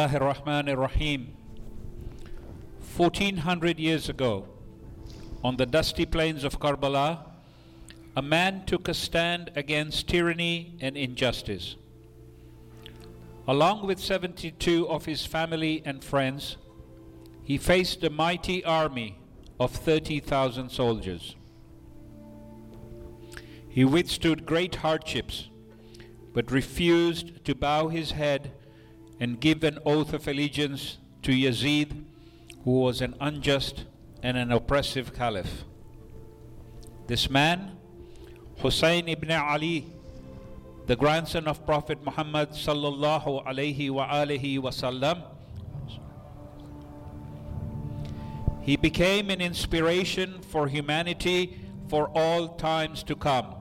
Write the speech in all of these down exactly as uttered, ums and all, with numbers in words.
Bismillahir Rahmanir Rahim. Fourteen hundred years ago, on the dusty plains of Karbala, a man took a stand against tyranny and injustice. Along with seventy-two of his family and friends, he faced a mighty army of thirty thousand soldiers. He withstood great hardships, but refused to bow his head and give an oath of allegiance to Yazid, who was an unjust and an oppressive caliph. This man, Hussein ibn Ali, the grandson of Prophet Muhammad sallallahu alaihi wa alihi wasallam, he became an inspiration for humanity for all times to come.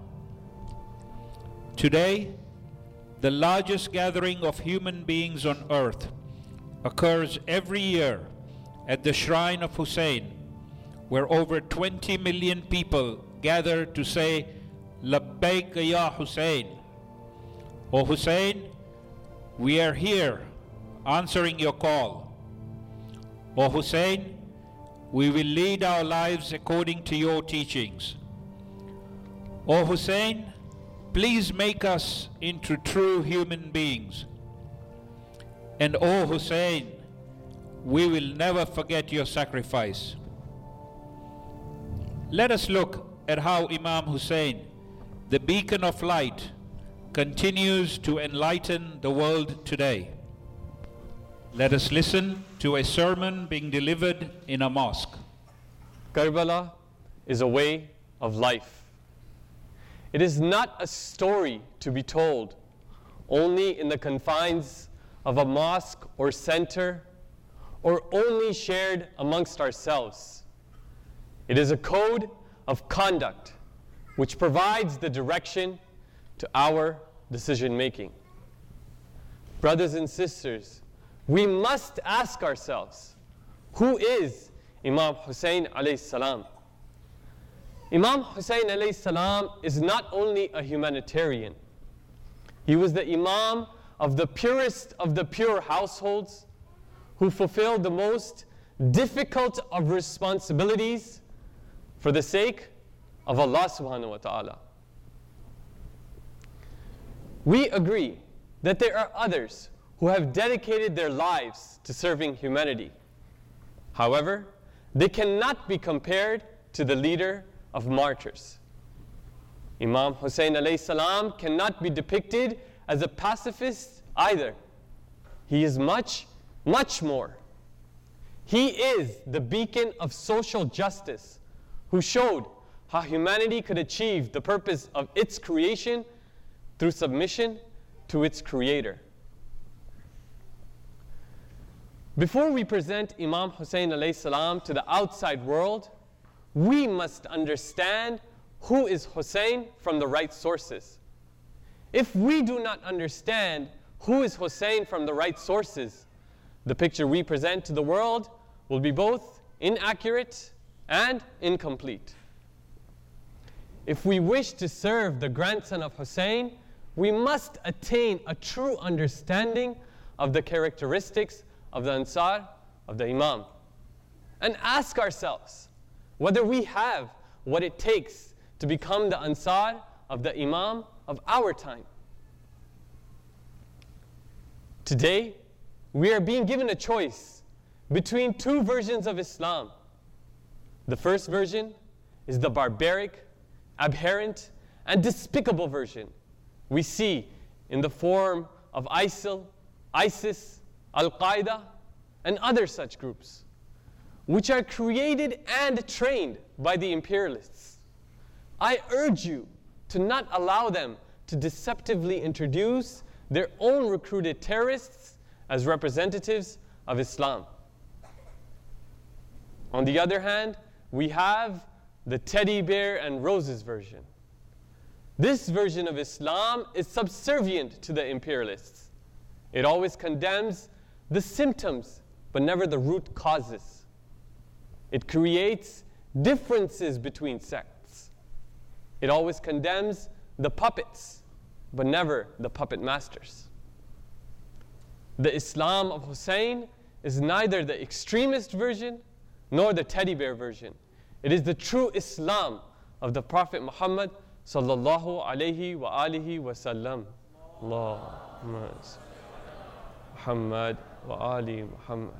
Today, the largest gathering of human beings on earth occurs every year at the shrine of Hussein, where over twenty million people gather to say, Labbaik ya Hussein. O Hussein, we are here answering your call. O Hussein, we will lead our lives according to your teachings. O Hussein, please make us into true human beings. And O Hussein, we will never forget your sacrifice. Let us look at how Imam Hussein, the beacon of light, continues to enlighten the world today. Let us listen to a sermon being delivered in a mosque. Karbala is a way of life. It is not a story to be told only in the confines of a mosque or center, or only shared amongst ourselves. It is a code of conduct which provides the direction to our decision making. Brothers and sisters, we must ask ourselves, who is Imam Hussein alayhi salam? Imam Hussein alayhi salam is not only a humanitarian. He was the Imam of the purest of the pure households, who fulfilled the most difficult of responsibilities for the sake of Allah subhanahu wa ta'ala. We agree that there are others who have dedicated their lives to serving humanity. However, they cannot be compared to the leader of martyrs. Imam Hussein alayhi salam cannot be depicted as a pacifist either. He is much, much more. He is the beacon of social justice, who showed how humanity could achieve the purpose of its creation through submission to its creator. Before we present Imam Hussein alayhi salam to the outside world, we must understand who is Hussein from the right sources. If we do not understand who is Hussein from the right sources, the picture we present to the world will be both inaccurate and incomplete. If we wish to serve the grandson of Hussein, we must attain a true understanding of the characteristics of the Ansar of the Imam, and ask ourselves whether we have what it takes to become the Ansar of the Imam of our time. Today, we are being given a choice between two versions of Islam. The first version is the barbaric, abhorrent, and despicable version we see in the form of ISIL, ISIS, Al-Qaeda, and other such groups, which are created and trained by the imperialists. I urge you to not allow them to deceptively introduce their own recruited terrorists as representatives of Islam. On the other hand, we have the teddy bear and roses version. This version of Islam is subservient to the imperialists. It always condemns the symptoms, but never the root causes. It creates differences between sects. It always condemns the puppets, but never the puppet masters. The Islam of Hussein is neither the extremist version nor the teddy bear version. It is the true Islam of the Prophet Muhammad sallallahu alayhi wa alihi wa sallam. Allahumma Muhammad wa ali Muhammad.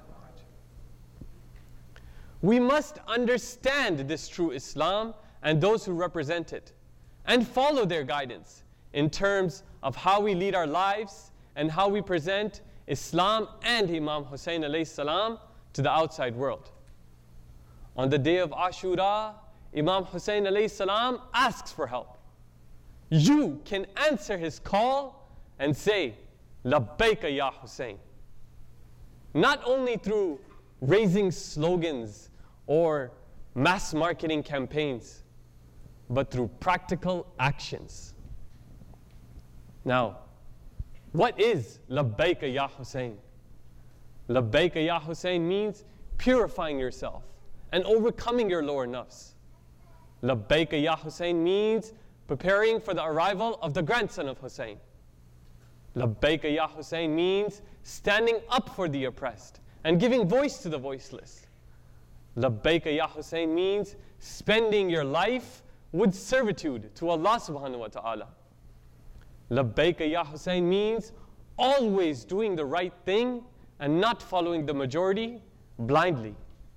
We must understand this true Islam and those who represent it, and follow their guidance in terms of how we lead our lives and how we present Islam and Imam Hussein alayhi salam to the outside world. On the day of Ashura, Imam Hussein alayhi salam asks for help. You can answer his call and say, Labbaika ya Hussein. Not only through raising slogans or mass marketing campaigns, but through practical actions. Now, what is Labbaika ya Hussein? Labbaika ya Hussein means purifying yourself and overcoming your lower nafs. Labbaika ya Hussein means preparing for the arrival of the grandson of Hussein. Labbaika ya Hussein means standing up for the oppressed and giving voice to the voiceless. Labbaika ya Hussein means spending your life with servitude to Allah subhanahu wa ta'ala. Labbaika ya Hussein means always doing the right thing and not following the majority blindly.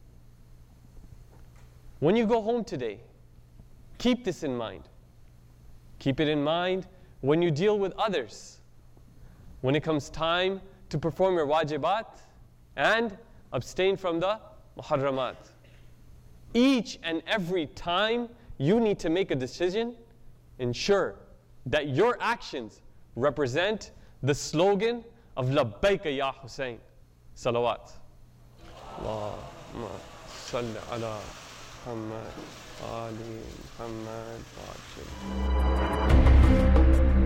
When you go home today, keep this in mind. Keep it in mind when you deal with others, when it comes time to perform your wajibat and abstain from the muharramat. Each and every time you need to make a decision, ensure that your actions represent the slogan of Labbaika ya Hussein. Salawat. Allahumma salli ala Muhammad, ali Muhammad.